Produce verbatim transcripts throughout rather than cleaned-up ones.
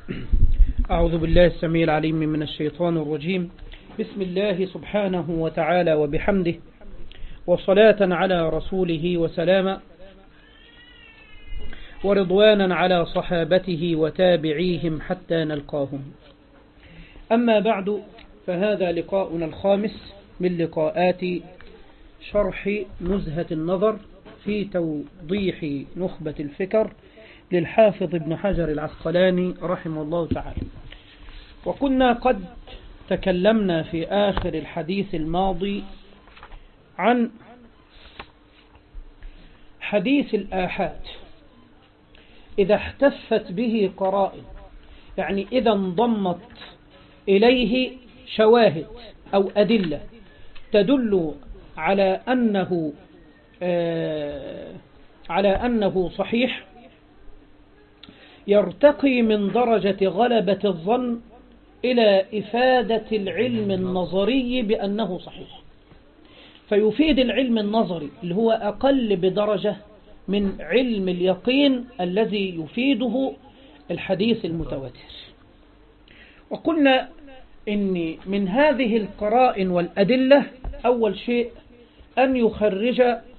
أعوذ بالله السميع العليم من الشيطان الرجيم. بسم الله سبحانه وتعالى وبحمده، وصلاة على رسوله وسلاما، ورضوانا على صحابته وتابعيهم حتى نلقاهم. أما بعد، فهذا لقاؤنا الخامس من لقاءات شرح نزهة النظر في توضيح نخبة الفكر للحافظ ابن حجر العسقلاني رحمه الله تعالى. وكنا قد تكلمنا في آخر الحديث الماضي عن حديث الآحاد إذا احتفت به قرائن، يعني إذا انضمت إليه شواهد أو أدلة تدل على أنه آه على أنه صحيح، يرتقي من درجة غلبة الظن إلى إفادة العلم النظري بأنه صحيح، فيفيد العلم النظري اللي هو أقل بدرجة من علم اليقين الذي يفيده الحديث المتواتر. وقلنا إن من هذه القرائن والأدلة أول شيء أن يخرج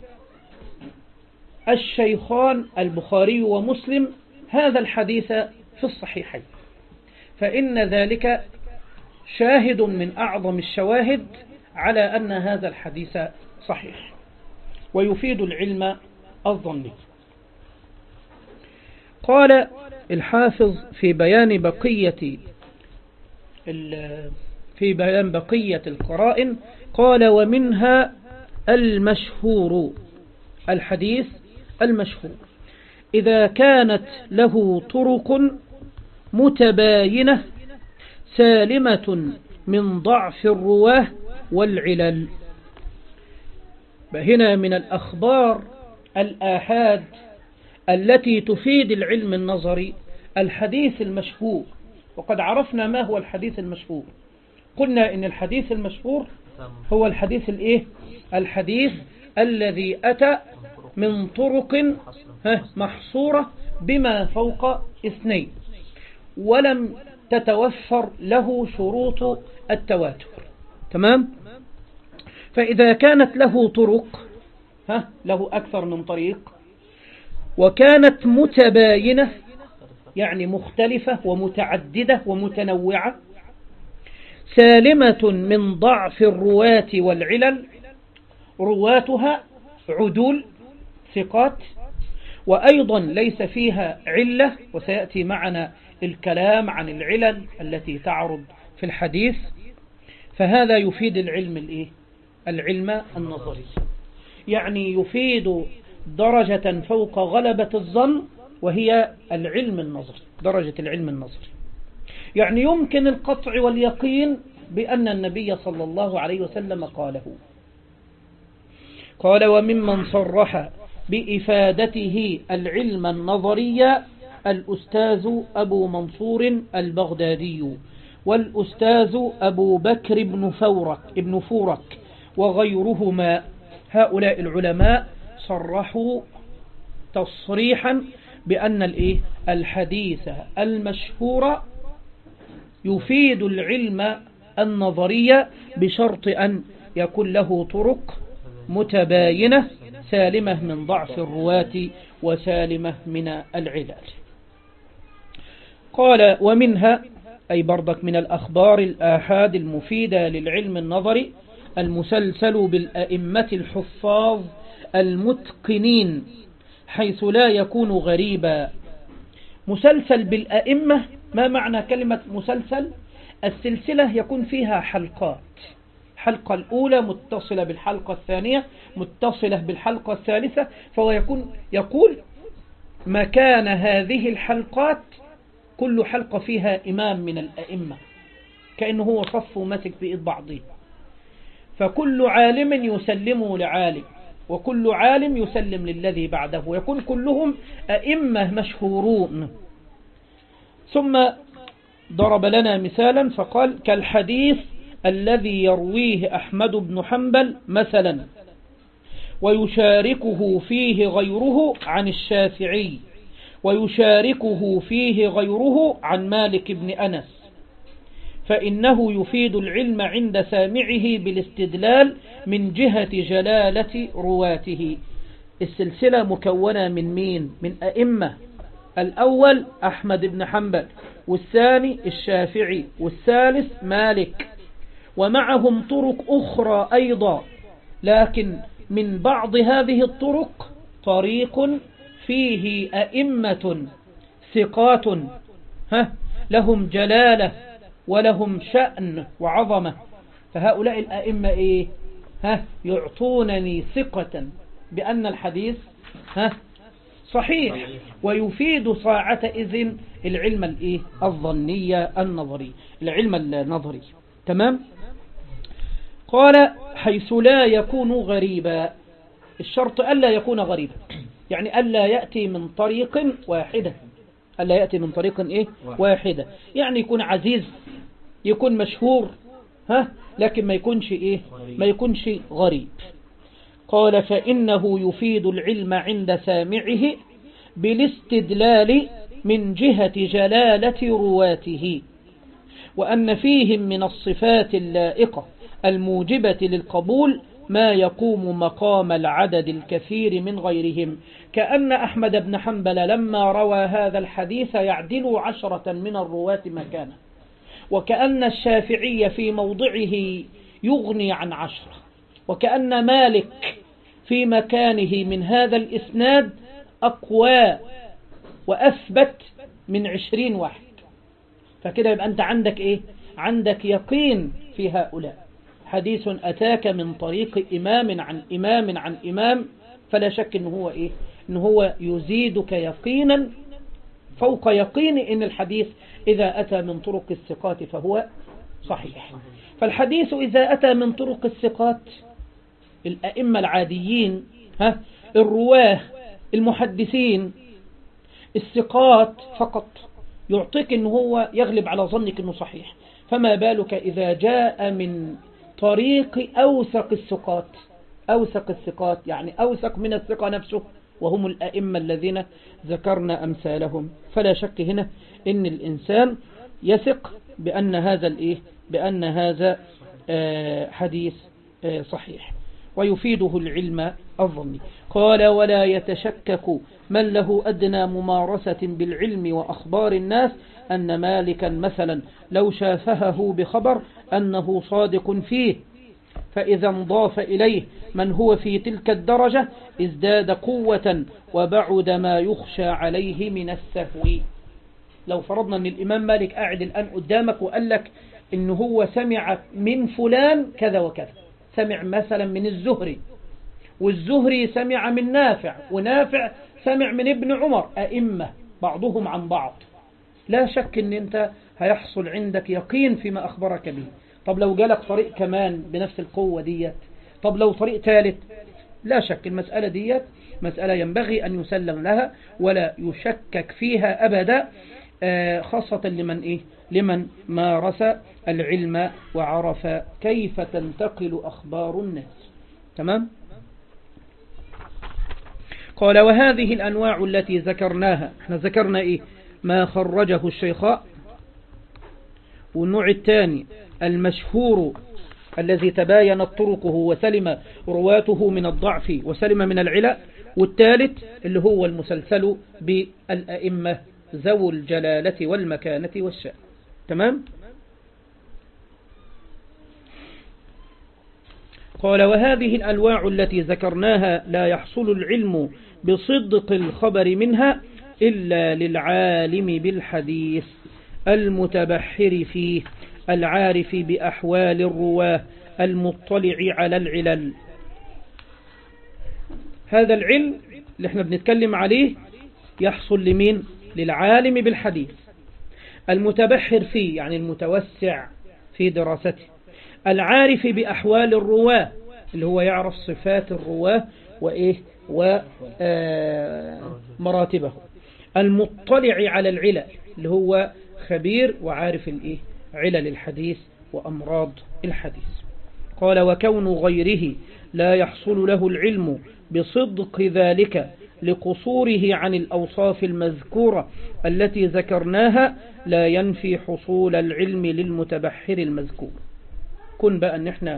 الشيخان البخاري ومسلم هذا الحديث في الصحيحين، فإن ذلك شاهد من أعظم الشواهد على أن هذا الحديث صحيح ويفيد العلم الظني. قال الحافظ في بيان بقية في بيان بقية القرائن، قال: ومنها المشهور، الحديث المشهور إذا كانت له طرق متباينة سالمة من ضعف الرواه والعلل. هنا من الأخبار الآحاد التي تفيد العلم النظري الحديث المشهور. وقد عرفنا ما هو الحديث المشهور. قلنا إن الحديث المشهور هو الحديث الإيه؟ الحديث الذي أتى من طرق محصورة بما فوق اثنين ولم تتوفر له شروط التواتر. تمام؟ فإذا كانت له طرق، ها له أكثر من طريق، وكانت متباينة يعني مختلفة ومتعددة ومتنوعة، سالمة من ضعف الرواة والعلل، رواتها عدول ثقات، وأيضا ليس فيها علة، وسيأتي معنا الكلام عن العلل التي تعرض في الحديث، فهذا يفيد العلم الإيه؟ العلم النظري، يعني يفيد درجة فوق غلبة الظن وهي العلم النظري، درجة العلم النظري. يعني يمكن القطع واليقين بأن النبي صلى الله عليه وسلم قاله. قال: وممن صرح بإفادته العلم النظري الأستاذ أبو منصور البغدادي، والأستاذ أبو بكر بن فورك, ابن فورك وغيرهما. هؤلاء العلماء صرحوا تصريحا بأن الإيه؟ الحديث المشهور يفيد العلم النظري بشرط أن يكون له طرق متباينة سالمة من ضعف الرواة وسالمة من العلل. قال: ومنها، أي برضك من الأخبار الآحاد المفيدة للعلم النظري، المسلسل بالأئمة الحفاظ المتقنين حيث لا يكون غريبا. مسلسل بالأئمة، ما معنى كلمة مسلسل؟ السلسلة يكون فيها حلقات، الحلقة الأولى متصلة بالحلقة الثانية متصلة بالحلقة الثالثة، فهو يكون يقول مكان هذه الحلقات كل حلقة فيها إمام من الأئمة، كأنه هو صف ومسك بإيد بعضه، فكل عالم يسلم لعالم وكل عالم يسلم للذي بعده، ويكون كلهم أئمة مشهورون. ثم ضرب لنا مثالا فقال: كالحديث الذي يرويه أحمد بن حنبل مثلا ويشاركه فيه غيره عن الشافعي، ويشاركه فيه غيره عن مالك بن أنس، فإنه يفيد العلم عند سامعه بالاستدلال من جهة جلالة رواته. السلسلة مكونة من مين؟ من أئمة. الأول أحمد بن حنبل، والثاني الشافعي، والثالث مالك، ومعهم طرق أخرى أيضا، لكن من بعض هذه الطرق طريق فيه أئمة ثقات ها لهم جلالة ولهم شأن وعظمة، فهؤلاء الأئمة إيه؟ ها يعطونني ثقة بأن الحديث ها صحيح، ويفيد ساعة إذن العلم الإيه؟ الظنية النظري، العلم النظري. تمام. قال حيث لا يكون غريبا، الشرط ألا يكون غريبا، يعني ألا يأتي من طريق واحدة، ألا يأتي من طريق إيه؟ واحدة، يعني يكون عزيز، يكون مشهور ها لكن ما يكونش إيه؟ ما يكونش غريب. قال فإنه يفيد العلم عند سامعه بالاستدلال من جهة جلالة رواته، وأن فيهم من الصفات اللائقة الموجبة للقبول ما يقوم مقام العدد الكثير من غيرهم، كأن أحمد بن حنبل لما روى هذا الحديث يعدل عشرة من الرواة مكانه، وكأن الشافعي في موضعه يغني عن عشرة، وكأن مالك في مكانه من هذا الإسناد أقوى وأثبت من عشرين واحد. فكده يبقى أنت عندك إيه؟ عندك يقين في هؤلاء. حديث أتاك من طريق إمام عن إمام عن إمام، فلا شك إن هو إيه؟ إن هو يزيدك يقينا فوق يقين إن الحديث إذا أتى من طرق الثقات فهو صحيح. فالحديث إذا أتى من طرق الثقات الأئمة العاديين ها الرواه المحدثين الثقات فقط يعطيك إن هو يغلب على ظنك إنه صحيح، فما بالك إذا جاء من طريق أوثق الثقات، أوثق الثقات يعني أوثق من الثقة نفسه، وهم الأئمة الذين ذكرنا أمثالهم. فلا شك هنا إن الإنسان يثق بأن هذا الإيه؟ بأن هذا آه حديث آه صحيح، ويفيده العلم الظني. قال ولا يتشكك من له أدنى ممارسة بالعلم وأخبار الناس أن مالكا مثلا لو شافهه بخبر أنه صادق فيه، فإذا انضاف إليه من هو في تلك الدرجة ازداد قوة وبعد ما يخشى عليه من السهو. لو فرضنا أن الإمام مالك قاعد الآن قدامك وقال لك إن هو سمع من فلان كذا وكذا، سمع مثلا من الزهري، والزهري سمع من نافع، ونافع سمع من ابن عمر، أئمة بعضهم عن بعض، لا شك أن أنت هيحصل عندك يقين فيما أخبرك به. طب لو جالك طريق كمان بنفس القوة ديت، طب لو طريق ثالث، لا شك المسألة ديت مسألة ينبغي أن يسلم لها ولا يشكك فيها أبدا، خاصة لمن إيه؟ لمن مارس العلم وعرف كيف تنتقل أخبار الناس. تمام. قال وهذه الأنواع التي ذكرناها، احنا ذكرنا إيه؟ ما خرجه الشيخاء، والنوع الثاني المشهور الذي تباينت طرقه وسلم رواته من الضعف وسلم من العلاء، والثالث اللي هو المسلسل بالأئمة ذو الجلالة والمكانة والشأن. تمام. قال وهذه الأنواع التي ذكرناها لا يحصل العلم بصدق الخبر منها إلا للعالم بالحديث المتبحر فيه العارف بأحوال الرواه المطلع على العلل. هذا العلم اللي احنا بنتكلم عليه يحصل لمين؟ للعالم بالحديث المتبحر فيه، يعني المتوسع في دراسته، العارف بأحوال الرواه اللي هو يعرف صفات الرواه وإيه ومراتبه، المطلع على العلل اللي هو خبير وعارف الإيه علل الحديث وأمراض الحديث. قال وكون غيره لا يحصل له العلم بصدق ذلك لقصوره عن الأوصاف المذكورة التي ذكرناها لا ينفي حصول العلم للمتبحر المذكور. كن بقى أن احنا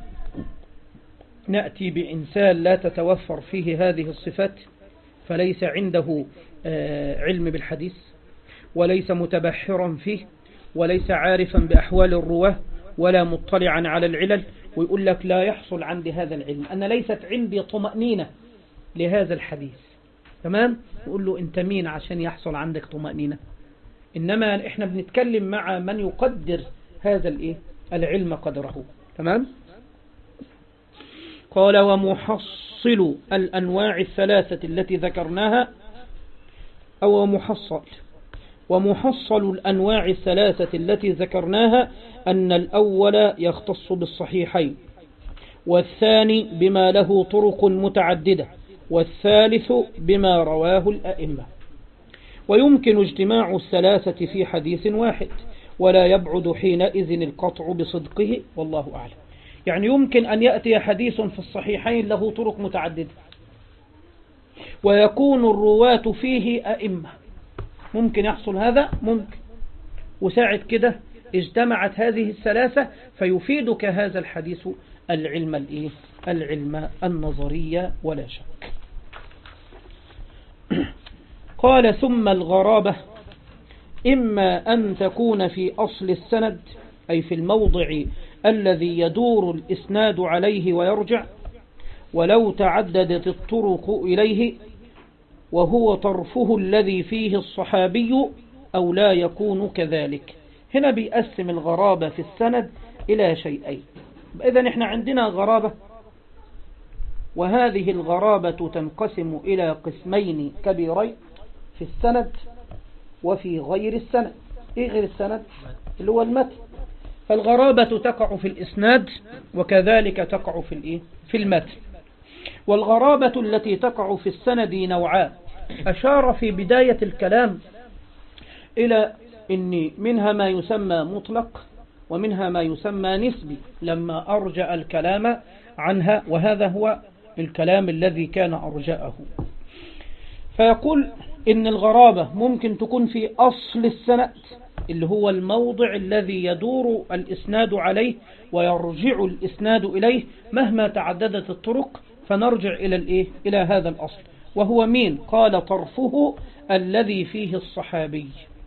نأتي بإنسان لا تتوفر فيه هذه الصفات، فليس عنده علم بالحديث، وليس متبحرا فيه، وليس عارفا بأحوال الرواه، ولا مطلعا على العلل، ويقول لك لا يحصل عندي هذا العلم، أنا ليست عندي طمأنينة لهذا الحديث. تمام؟ يقول له أنت مين عشان يحصل عندك طمأنينة؟ إنما إحنا بنتكلم مع من يقدر هذا الإيه؟ العلم قدره. تمام؟ قال ومحصل الأنواع الثلاثة التي ذكرناها، أو محصل ومحصل الأنواع الثلاثة التي ذكرناها أن الأول يختص بالصحيحين، والثاني بما له طرق متعددة، والثالث بما رواه الأئمة. ويمكن اجتماع الثلاثة في حديث واحد، ولا يبعد حينئذ القطع بصدقه، والله أعلم. يعني يمكن أن يأتي حديث في الصحيحين له طرق متعددة، ويكون الرواة فيه أئمة، ممكن يحصل هذا، ممكن. وساعد كده اجتمعت هذه الثلاثة فيفيدك هذا الحديث العلم الإيه؟ العلم النظرية ولا شك. قال ثم الغرابة إما أن تكون في أصل السند، أي في الموضع الذي يدور الإسناد عليه ويرجع، ولو تعددت الطرق إليه، وهو طرفه الذي فيه الصحابي، أو لا يكون كذلك. هنا بيقسم الغرابة في السند إلى شيئين. إذن إحنا عندنا غرابة، وهذه الغرابة تنقسم إلى قسمين كبيرين في السند وفي غير السند. إيه غير السند؟ اللي هو المتن. فالغرابة تقع في الإسناد، وكذلك تقع في الإيه؟ في المتن. والغرابة التي تقع في السند نوعان. أشار في بداية الكلام إلى أن منها ما يسمى مطلق، ومنها ما يسمى نسبي، لما أرجأ الكلام عنها، وهذا هو الكلام الذي كان أرجأه. فيقول إن الغرابة ممكن تكون في أصل السند، اللي هو الموضع الذي يدور الإسناد عليه ويرجع الإسناد إليه مهما تعددت الطرق، فنرجع إلى الإيه؟ إلى هذا الأصل. وهو مين؟ قال طرفه الذي فيه الصحابي،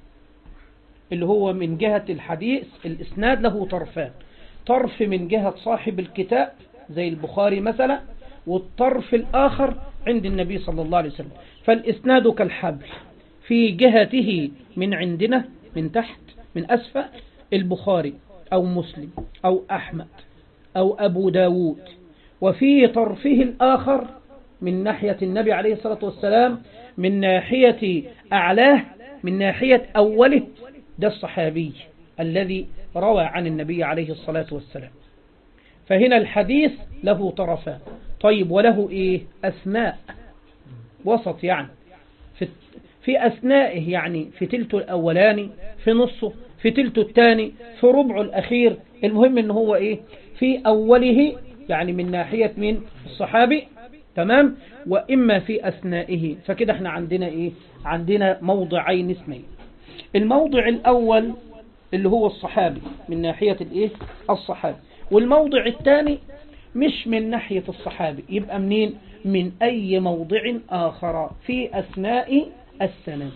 اللي هو من جهة الحديث الإسناد له طرفان، طرف من جهة صاحب الكتاب زي البخاري مثلا، والطرف الآخر عند النبي صلى الله عليه وسلم. فالإسناد كالحبل، في جهته من عندنا من تحت من أسفل البخاري أو مسلم أو أحمد أو أبو داود، وفي طرفه الآخر من ناحية النبي عليه الصلاة والسلام، من ناحية أعلاه، من ناحية أوله، ده الصحابي الذي روى عن النبي عليه الصلاة والسلام. فهنا الحديث له طرفان. طيب وله إيه؟ أثناء، وسط، يعني في, في أثنائه، يعني في تلته الأولاني، في نصه، في تلته الثاني، في ربعه الأخير. المهم إن هو إيه؟ في أوله، يعني من ناحية من الصحابي، تمام، وإما في أثنائه. فكده احنا عندنا إيه؟ عندنا موضعين اثنين. الموضع الأول اللي هو الصحابي، من ناحية الإيه؟ الصحابي. والموضع الثاني مش من ناحية الصحابي، يبقى منين؟ من أي موضع آخر في أثناء السند.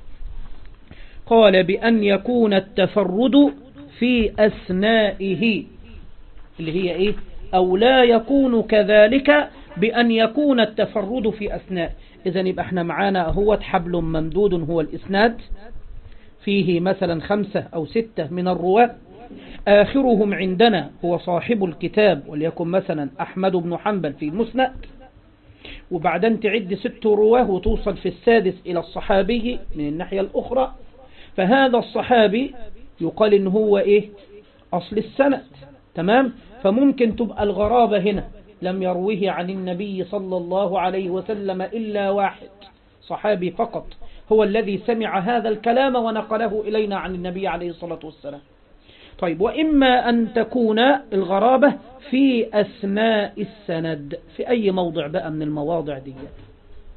قال بأن يكون التفرد في أثنائه، اللي هي إيه؟ أو لا يكون كذلك بأن يكون التفرد في أثناء. إذن يبقى احنا معانا هو حبل ممدود هو الإسناد، فيه مثلا خمسة أو ستة من الرواة، آخرهم عندنا هو صاحب الكتاب، وليكن مثلا أحمد بن حنبل في المسند، وبعدين تعد ست رواه وتوصل في السادس إلى الصحابي من الناحية الأخرى. فهذا الصحابي يقال إن هو إيه؟ أصل السند، تمام. فممكن تبقى الغرابة هنا لم يرويه عن النبي صلى الله عليه وسلم إلا واحد صحابي فقط، هو الذي سمع هذا الكلام ونقله إلينا عن النبي عليه الصلاة والسلام. طيب، وإما أن تكون الغرابة في أثناء السند، في أي موضع بقى من المواضع دي.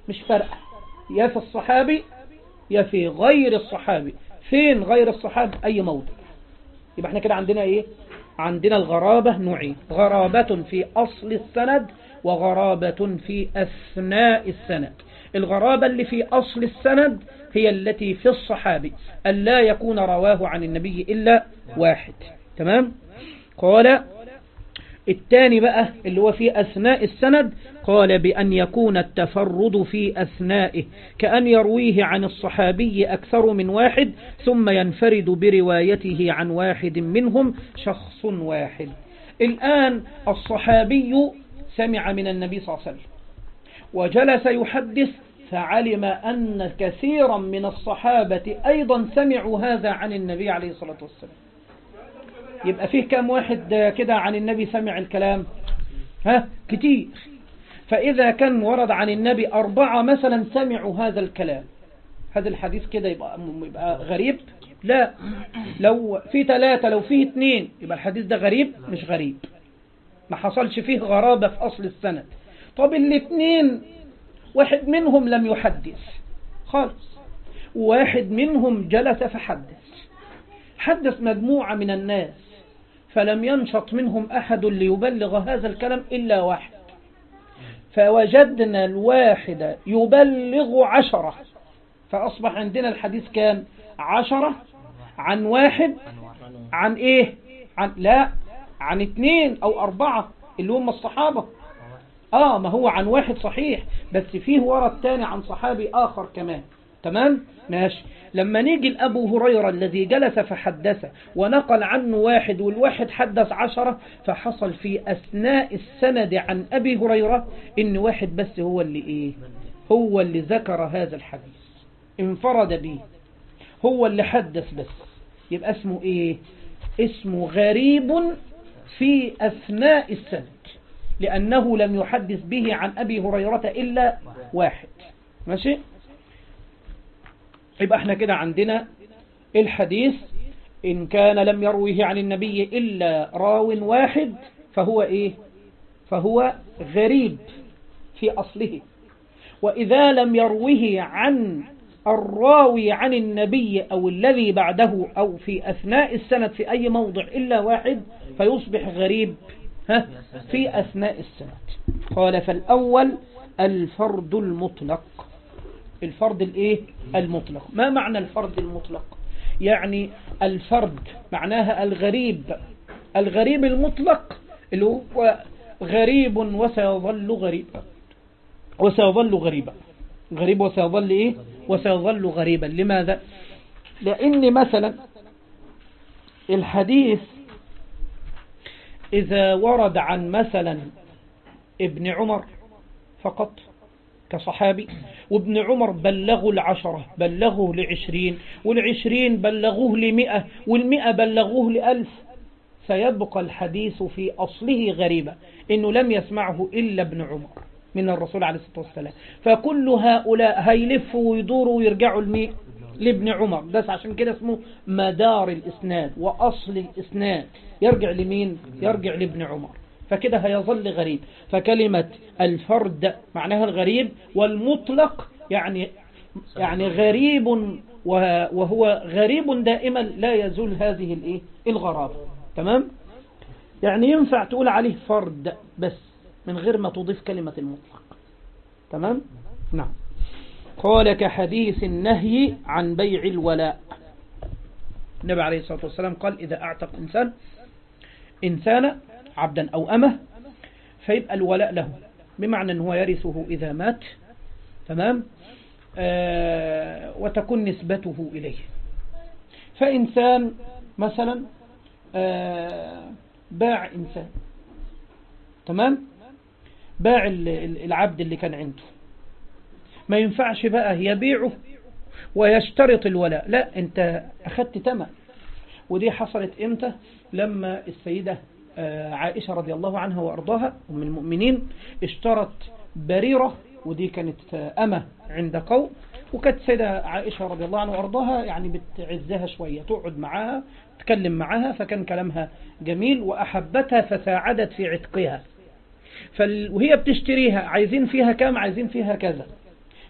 مش فارقة، يا في الصحابي يا في غير الصحابي. فين غير الصحابي؟ أي موضع. يبقى احنا كده عندنا ايه؟ عندنا الغرابة نوعين: غرابة في أصل السند وغرابة في أثناء السند. الغرابة اللي في أصل السند هي التي في الصحابي، ألا يكون رواه عن النبي إلا واحد. تمام؟ قال الثاني بقى اللي هو في أثناء السند، قال بأن يكون التفرد في أثنائه، كأن يرويه عن الصحابي أكثر من واحد ثم ينفرد بروايته عن واحد منهم شخص واحد. الآن الصحابي سمع من النبي صلى الله عليه وسلم وجلس يحدث، فعلم أن كثيرا من الصحابة أيضا سمعوا هذا عن النبي عليه الصلاة والسلام. يبقى فيه كم واحد كده عن النبي سمع الكلام؟ ها كتير. فإذا كان ورد عن النبي أربعة مثلا سمعوا هذا الكلام، هذا الحديث كده يبقى, يبقى غريب؟ لا. لو في ثلاثة لو فيه اثنين يبقى الحديث ده غريب؟ مش غريب، ما حصلش فيه غرابة في أصل السند. طب الاثنين واحد منهم لم يحدث خالص، وواحد منهم جلس فحدث، حدث مجموعة من الناس فلم ينشط منهم أحد ليبلغ هذا الكلام إلا واحد، فوجدنا الواحد يبلغ عشرة، فأصبح عندنا الحديث كان عشرة عن واحد عن إيه؟ عن لا عن اثنين أو أربعة اللي هم الصحابة. آه ما هو عن واحد صحيح، بس فيه ورد تاني عن صحابي آخر كمان. تمام؟ ماشي. لما نيجي لأبو هريرة الذي جلس فحدث ونقل عنه واحد والواحد حدث عشرة، فحصل في أثناء السند عن أبي هريرة إن واحد بس هو اللي إيه؟ هو اللي ذكر هذا الحديث، انفرد به، هو اللي حدث بس. يبقى اسمه إيه؟ اسمه غريب في أثناء السند، لأنه لم يحدث به عن أبي هريرة إلا واحد. ماشي؟ يبقى احنا كده عندنا الحديث إن كان لم يرويه عن النبي إلا راو واحد فهو إيه؟ فهو غريب في أصله. وإذا لم يرويه عن الراوي عن النبي أو الذي بعده أو في أثناء السند في أي موضع إلا واحد فيصبح غريب ها في أثناء السند. قال فالأول الفرد المطلق. الفرد الايه؟ المطلق. ما معنى الفرد المطلق؟ يعني الفرد معناها الغريب، الغريب المطلق اللي هو غريب وسيظل غريبا، وسيظل غريبا، غريب وسيظل ايه؟ وسيظل غريبا. لماذا؟ لأن مثلا الحديث إذا ورد عن مثلا ابن عمر فقط كصحابي، وابن عمر بلغوا العشرة، بلغوه لعشرين، والعشرين بلغوه لمئة، والمئة بلغوه لألف، سيبقى الحديث في أصله غريبا، إنه لم يسمعه إلا ابن عمر من الرسول عليه الصلاة والسلام. فكل هؤلاء هيلفوا ويدوروا ويرجعوا المئة لابن عمر، بس عشان كده اسمه مدار الإسناد وأصل الإسناد يرجع لمين؟ يرجع لابن عمر، فكده هيظل غريب. فكلمة الفرد معناها الغريب، والمطلق يعني يعني غريب وهو غريب دائما لا يزول هذه الايه الغرابة. تمام؟ يعني ينفع تقول عليه فرد بس من غير ما تضيف كلمة المطلق. تمام؟ نعم. قال كحديث النهي عن بيع الولاء. النبي عليه الصلاة والسلام قال إذا أعتق إنسان إنسان عبدا أو أمه فيبقى الولاء له، بمعنى أنه يرثه إذا مات. تمام؟ آه وتكون نسبته إليه. فإنسان مثلا آه باع إنسان، تمام؟ باع العبد اللي كان عنده، ما ينفعش بقى يبيعه ويشترط الولاء، لا، انت أخذت تمن. ودي حصلت امتى؟ لما السيدة عائشة رضي الله عنها وأرضاها أم المؤمنين اشترت بريرة، ودي كانت أمة عند قوم، وكانت السيدة عائشة رضي الله عنها وأرضاها يعني بتعزها شوية، تقعد معاها تكلم معاها، فكان كلامها جميل وأحبتها فساعدت في عتقها. فال... وهي بتشتريها عايزين فيها كام؟ عايزين فيها كذا.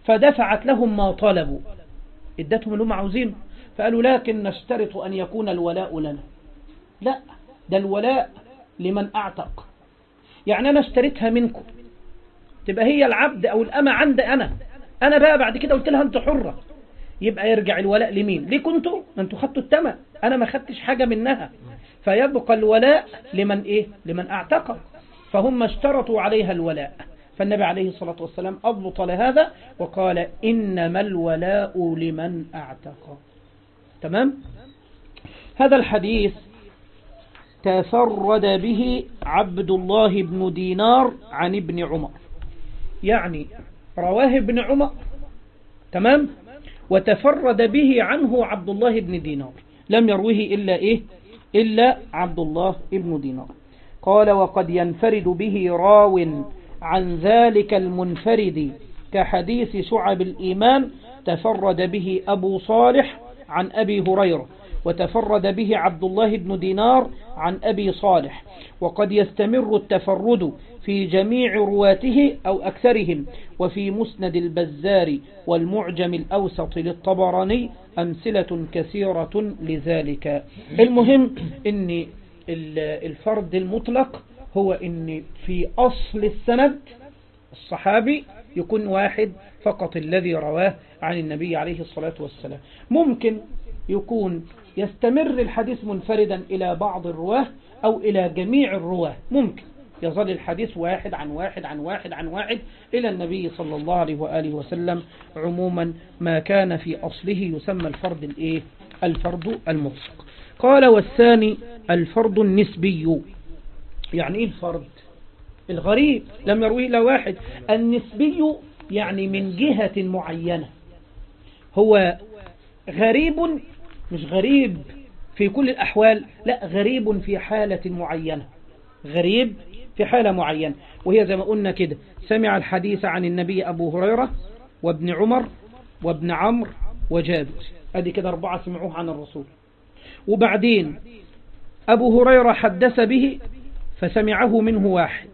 فدفعت لهم ما طلبوا، ادتهم اللي هم عاوزينه، فقالوا لكن نشترط أن يكون الولاء لنا. لا، ده الولاء لمن أعتق. يعني أنا اشتريتها منكم تبقى هي العبد أو الأمة عند أنا أنا بقى بعد كده قلت لها أنت حرة، يبقى يرجع الولاء لمين؟ ليه كنتوا؟ أنتوا خدتوا الثمن، أنا ما خدتش حاجة منها، فيبقى الولاء لمن إيه؟ لمن أعتق. فهم اشترطوا عليها الولاء، فالنبي عليه الصلاة والسلام أبطل هذا وقال إنما الولاء لمن أعتق. تمام؟ هذا الحديث تفرد به عبد الله بن دينار عن ابن عمر، يعني رواه ابن عمر، تمام، وتفرد به عنه عبد الله بن دينار، لم يروه إلا إيه؟ إلا عبد الله بن دينار. قال وقد ينفرد به راو عن ذلك المنفرد كحديث شعب الإيمان، تفرد به أبو صالح عن أبي هريرة، وتفرد به عبد الله بن دينار عن أبي صالح. وقد يستمر التفرد في جميع رواته أو أكثرهم، وفي مسند البزار والمعجم الأوسط للطبراني أمثلة كثيرة لذلك. المهم أن الفرد المطلق هو أن في أصل السند الصحابي يكون واحد فقط الذي رواه عن النبي عليه الصلاة والسلام. ممكن يكون يستمر الحديث منفردا إلى بعض الرواه أو إلى جميع الرواه، ممكن يظل الحديث واحد عن واحد عن واحد عن واحد إلى النبي صلى الله عليه وآله وسلم. عموما ما كان في أصله يسمى الفرد الإيه؟ الفرد المطلق. قال والثاني الفرد النسبي. يعني إيه الفرد؟ الغريب لم يرويه إلا واحد. النسبي يعني من جهة معينة، هو غريب مش غريب في كل الأحوال، لا، غريب في حالة معينة، غريب في حالة معينة، وهي زي ما قلنا كده، سمع الحديث عن النبي أبو هريرة وابن عمر وابن عمرو وجابر، ادي كده أربعة سمعوه عن الرسول. وبعدين أبو هريرة حدث به فسمعه منه واحد،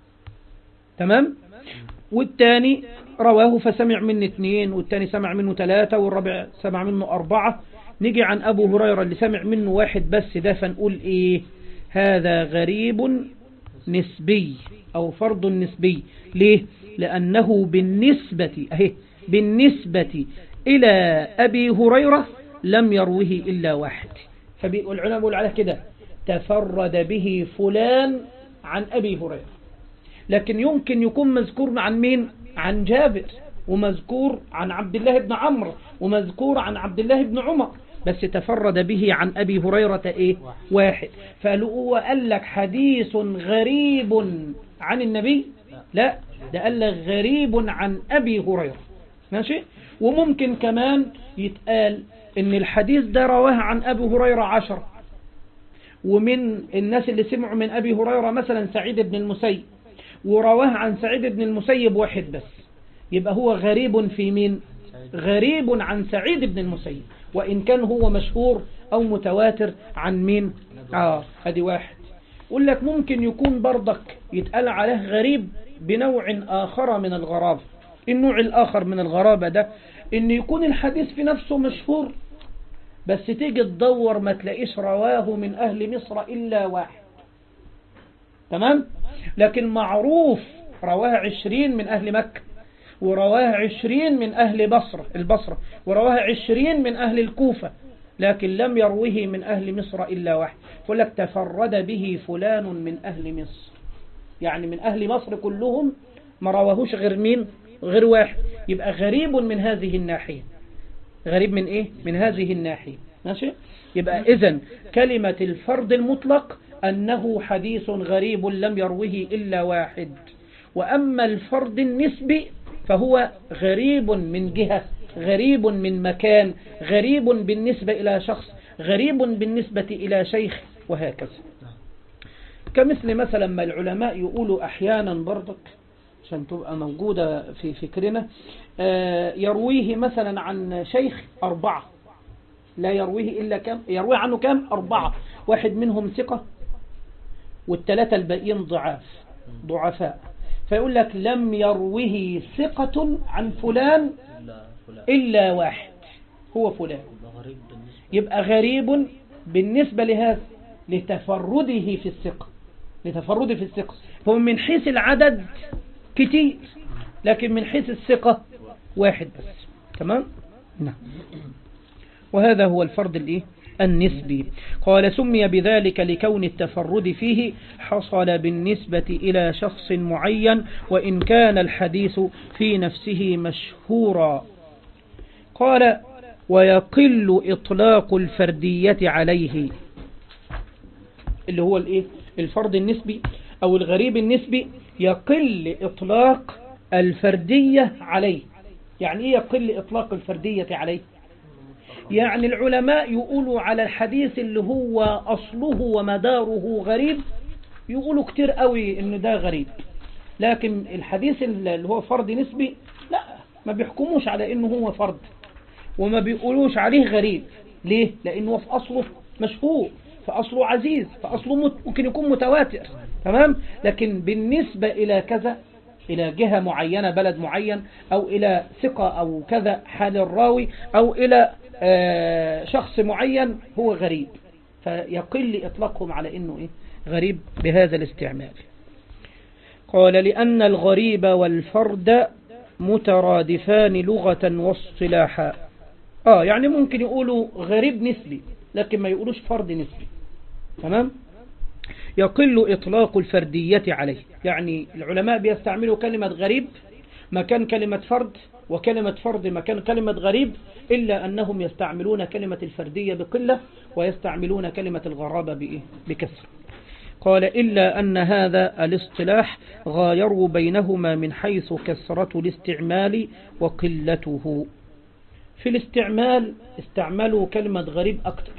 تمام، والثاني رواه فسمع منه اثنين، والثاني سمع منه ثلاثة، والرابع سمع منه أربعة. نيجي عن أبو هريرة اللي سمع منه واحد بس، ده فنقول إيه؟ هذا غريب نسبي أو فرد نسبي. ليه؟ لأنه بالنسبة أهي بالنسبة إلى أبي هريرة لم يروه إلا واحد، فالعلماء يقول عليه كده تفرد به فلان عن أبي هريرة. لكن يمكن يكون مذكور عن مين؟ عن جابر، ومذكور عن عبد الله بن عمرو، ومذكور عن عبد الله بن عمر، بس تفرد به عن أبي هريرة إيه؟ واحد. فلو قال لك حديث غريب عن النبي، لا، ده قال لك غريب عن أبي هريرة، ماشي. وممكن كمان يتقال إن الحديث ده رواه عن أبي هريرة عشر، ومن الناس اللي سمعوا من أبي هريرة مثلا سعيد بن المسيب، ورواه عن سعيد بن المسيب واحد بس، يبقى هو غريب في مين؟ غريب عن سعيد بن المسيب، وإن كان هو مشهور أو متواتر عن مين؟ آه هذه واحد. يقول لك ممكن يكون برضك يتقال عليه غريب بنوع آخر من الغرابة. النوع الآخر من الغرابة ده إن يكون الحديث في نفسه مشهور، بس تيجي تدور ما تلاقيش رواه من أهل مصر إلا واحد، تمام، لكن معروف رواه عشرين من أهل مكة، ورواه عشرين من أهل بصرة البصرة، ورواه عشرين من أهل الكوفة، لكن لم يروه من أهل مصر إلا واحد. يقول لك تفرد به فلان من أهل مصر، يعني من أهل مصر كلهم ما رواهوش غير مين؟ غير واحد. يبقى غريب من هذه الناحية. غريب من إيه؟ من هذه الناحية، ماشي. يبقى إذن كلمة الفرد المطلق أنه حديث غريب لم يروه إلا واحد. وأما الفرد النسبي فهو غريب من جهة، غريب من مكان، غريب بالنسبة إلى شخص، غريب بالنسبة إلى شيخ، وهكذا. كمثل مثلا ما العلماء يقولوا أحيانا برضك عشان تبقى موجودة في فكرنا، يرويه مثلا عن شيخ أربعة، لا يرويه إلا كم؟ يروي عنه كم؟ أربعة، واحد منهم ثقة والثلاثة الباقيين ضعاف ضعفاء. فيقول لك لم يروه ثقة عن فلان إلا واحد هو فلان، يبقى غريب بالنسبة لهذا لتفرده في الثقة، لتفرده في الثقة، فهو من حيث العدد كتير لكن من حيث الثقة واحد بس. تمام؟ نعم. وهذا هو الفرد الايه النسبي. قال سمي بذلك لكون التفرد فيه حصل بالنسبة إلى شخص معين وإن كان الحديث في نفسه مشهورا. قال ويقل إطلاق الفردية عليه، اللي هو الايه الفرد النسبي أو الغريب النسبي، يقل إطلاق الفردية عليه. يعني ايه يقل إطلاق الفردية عليه؟ يعني العلماء يقولوا على الحديث اللي هو أصله ومداره غريب يقولوا كتير قوي إن ده غريب، لكن الحديث اللي هو فرد نسبي لا، ما بيحكموش على إنه هو فرد وما بيقولوش عليه غريب. ليه؟ لأنه في أصله مشهور، فأصله عزيز، فأصله ممكن يكون متواتر. تمام؟ لكن بالنسبة إلى كذا، إلى جهة معينة، بلد معين، أو إلى ثقة أو كذا حال الراوي، أو إلى آه شخص معين، هو غريب، فيقل إطلاقهم على إنه إيه غريب بهذا الاستعمال. قال لأن الغريب والفرد مترادفان لغة واصطلاحا. آه يعني ممكن يقولوا غريب نسبي لكن ما يقولوش فرد نسبي. تمام؟ يقل إطلاق الفردية عليه، يعني العلماء بيستعملوا كلمة غريب مكان كلمة فرد، وكلمة فرد مكان كلمة غريب، إلا أنهم يستعملون كلمة الفردية بقلة ويستعملون كلمة الغرابة بإيه؟ بكسر. قال إلا أن هذا الاصطلاح غايروا بينهما من حيث كثرة الاستعمال وقلته. في الاستعمال استعملوا كلمة غريب أكثر،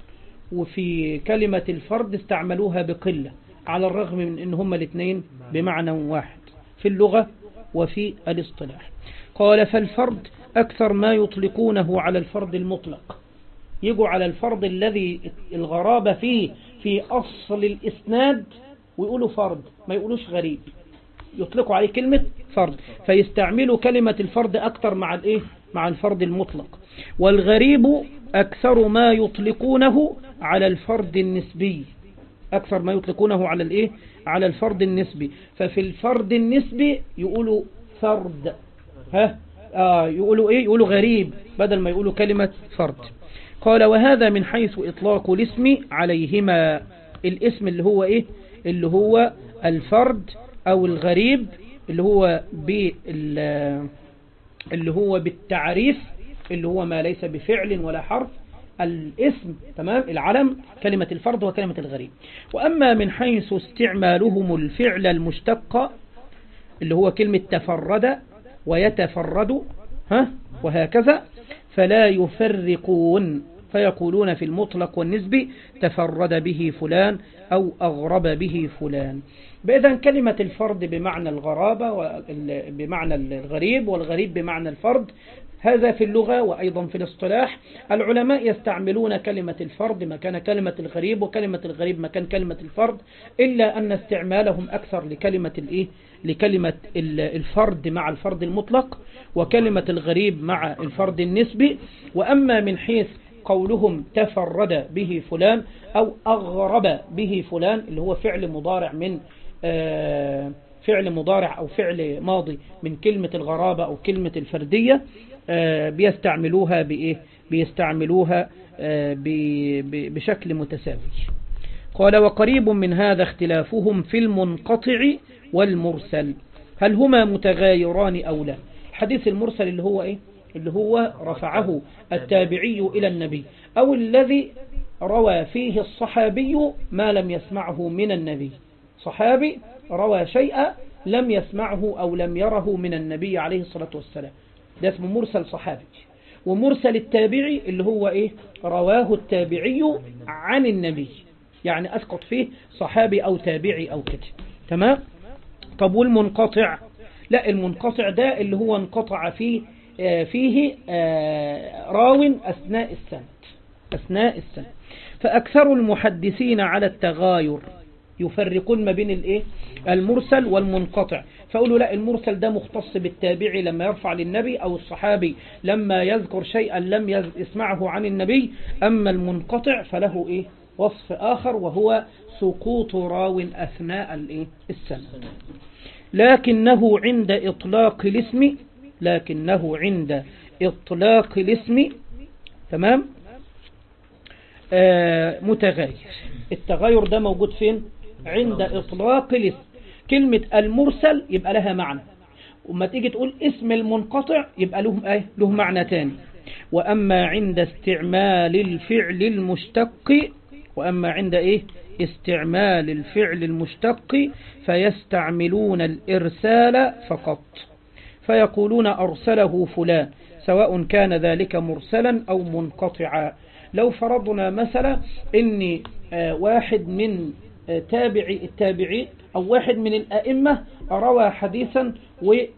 وفي كلمة الفرد استعملوها بقلة، على الرغم من أن هما الاثنين بمعنى واحد في اللغة وفي الاصطلاح. قال فالفرد أكثر ما يطلقونه على الفرد المطلق، يجوا على الفرد الذي الغرابة فيه في أصل الإسناد ويقولوا فرد، ما يقولوش غريب، يطلقوا عليه كلمة فرد، فيستعملوا كلمة الفرد أكثر مع الإيه؟ مع الفرد المطلق. والغريب أكثر ما يطلقونه على الفرد النسبي، أكثر ما يطلقونه على الإيه؟ على الفرد النسبي. ففي الفرد النسبي يقولوا فرد، ها آه يقولوا إيه؟ يقولوا غريب بدل ما يقولوا كلمة فرد. قال وهذا من حيث إطلاق الاسم عليهما، الاسم اللي هو إيه؟ اللي هو الفرد أو الغريب، اللي هو بال اللي هو بالتعريف، اللي هو ما ليس بفعل ولا حرف، الاسم. تمام؟ العلم كلمة الفرد وكلمة الغريب. وأما من حيث استعمالهم الفعل المشتق اللي هو كلمة تفرد ويتفرد ها وهكذا، فلا يفرقون، فيقولون في المطلق والنسبي تفرد به فلان أو أغرب به فلان. بإذن كلمة الفرد بمعنى الغرابة بمعنى الغريب، والغريب بمعنى الفرد، هذا في اللغة وأيضا في الاصطلاح. العلماء يستعملون كلمة الفرد مكان كلمة الغريب، وكلمة الغريب مكان كلمة الفرد، إلا أن استعمالهم أكثر لكلمة الإيه؟ لكلمة الفرد مع الفرد المطلق، وكلمة الغريب مع الفرد النسبي. وأما من حيث قولهم تفرد به فلان أو أغرب به فلان، اللي هو فعل مضارع من آه فعل مضارع أو فعل ماضي من كلمة الغرابة أو كلمة الفردية، آه بيستعملوها بإيه؟ بيستعملوها آه بشكل متساوي. قال وقريب من هذا اختلافهم في المنقطع والمرسل، هل هما متغايران أو لا؟ الحديث المرسل اللي هو إيه؟ اللي هو رفعه التابعي إلى النبي، أو الذي روى فيه الصحابي ما لم يسمعه من النبي، صحابي روى شيئا لم يسمعه أو لم يره من النبي عليه الصلاة والسلام، ده اسمه مرسل صحابي. ومرسل التابعي اللي هو إيه؟ رواه التابعي عن النبي، يعني أسقط فيه صحابي أو تابعي أو كده. تمام؟ طب والمنقطع؟ لا، المنقطع ده اللي هو انقطع فيه فيه راو أثناء السند، أثناء السند. فأكثر المحدثين على التغاير، يفرقون ما بين الايه المرسل والمنقطع، فقولوا لا المرسل ده مختص بالتابعي لما يرفع للنبي، أو الصحابي لما يذكر شيئا لم يسمعه عن النبي. أما المنقطع فله إيه وصف آخر، وهو سقوط راو أثناء الإيه السند. لكنه عند إطلاق الاسم لكنه عند إطلاق الاسم تمام آه متغير. التغير ده موجود فين؟ عند إطلاق الاسم. كلمة المرسل يبقى لها معنى، وما تيجي تقول اسم المنقطع يبقى له ايه له معنى تاني. وأما عند استعمال الفعل المشتق وأما عند ايه استعمال الفعل المشتق فيستعملون الإرسال فقط، فيقولون أرسله فلان، سواء كان ذلك مرسلا أو منقطعا. لو فرضنا مثلا إن واحد من تابعي التابعين أو واحد من الأئمة روى حديثا وفيه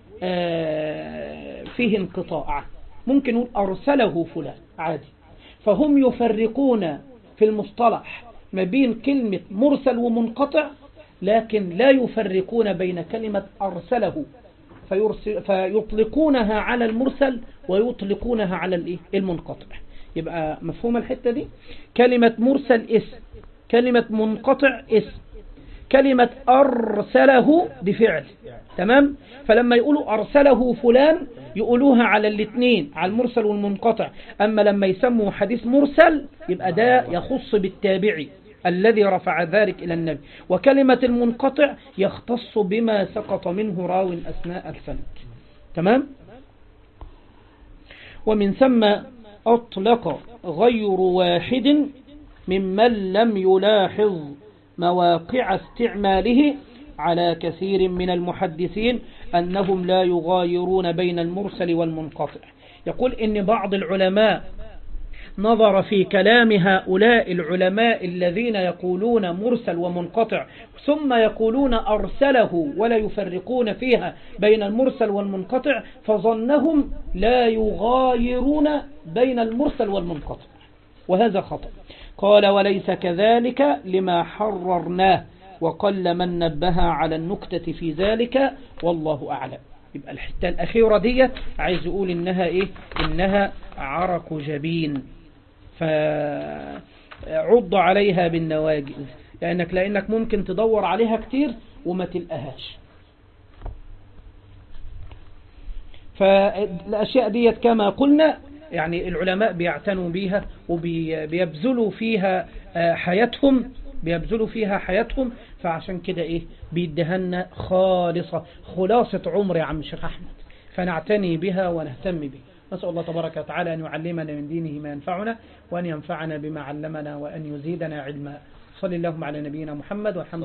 انقطاع، ممكن نقول أرسله فلان عادي. فهم يفرقون في المصطلح ما بين كلمة مرسل ومنقطع، لكن لا يفرقون بين كلمة أرسله، فيطلقونها على المرسل ويطلقونها على المنقطع. يبقى مفهوم الحتة دي؟ كلمة مرسل اسم، كلمة منقطع اسم، كلمة أرسله بفعل، تمام؟ فلما يقولوا أرسله فلان يقولوها على الاثنين، على المرسل والمنقطع. أما لما يسموا حديث مرسل يبقى ده يخص بالتابعي الذي رفع ذلك إلى النبي، وكلمة المنقطع يختص بما سقط منه راو أثناء السند، تمام؟ ومن ثم أطلق غير واحد ممن لم يلاحظ مواقع استعماله على كثير من المحدثين أنهم لا يغايرون بين المرسل والمنقطع. يقول إن بعض العلماء نظر في كلام هؤلاء العلماء الذين يقولون مرسل ومنقطع ثم يقولون أرسله ولا يفرقون فيها بين المرسل والمنقطع، فظنهم لا يغايرون بين المرسل والمنقطع، وهذا خطأ. قال وليس كذلك لما حررناه، وقل من نبه على النكتة في ذلك والله أعلم. يبقى الحتة الأخيرة دي عايز يقول إنها إيه؟ إنها عرق جبين، فعض عليها بالنواجذ، لأنك لأنك ممكن تدور عليها كتير وما تلقاهاش. فالأشياء دي كما قلنا يعني العلماء بيعتنوا بيها وبيبذلوا فيها حياتهم بيبذلوا فيها حياتهم فعشان كده إيه بيدهن خالصة خلاصة عمر يا عم الشيخ أحمد، فنعتني بها ونهتم بها. نسأل الله تبارك وتعالى أن يعلمنا من دينه ما ينفعنا، وأن ينفعنا بما علمنا، وأن يزيدنا علما. صلى اللهم على نبينا محمد والحمد